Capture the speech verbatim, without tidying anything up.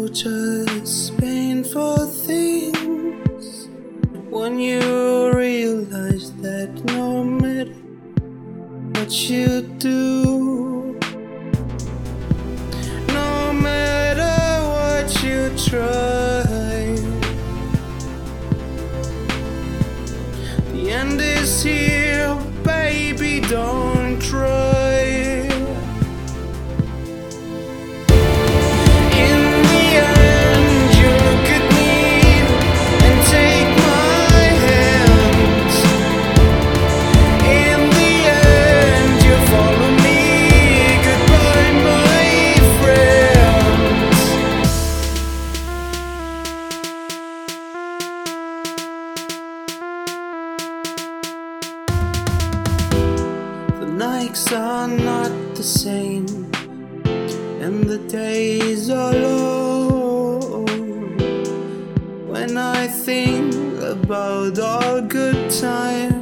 just painful things when you realize that no matter what you do, no matter what you try, the end is here, baby, don't try. Nights are not the same, and the days are long. When I think about our good times,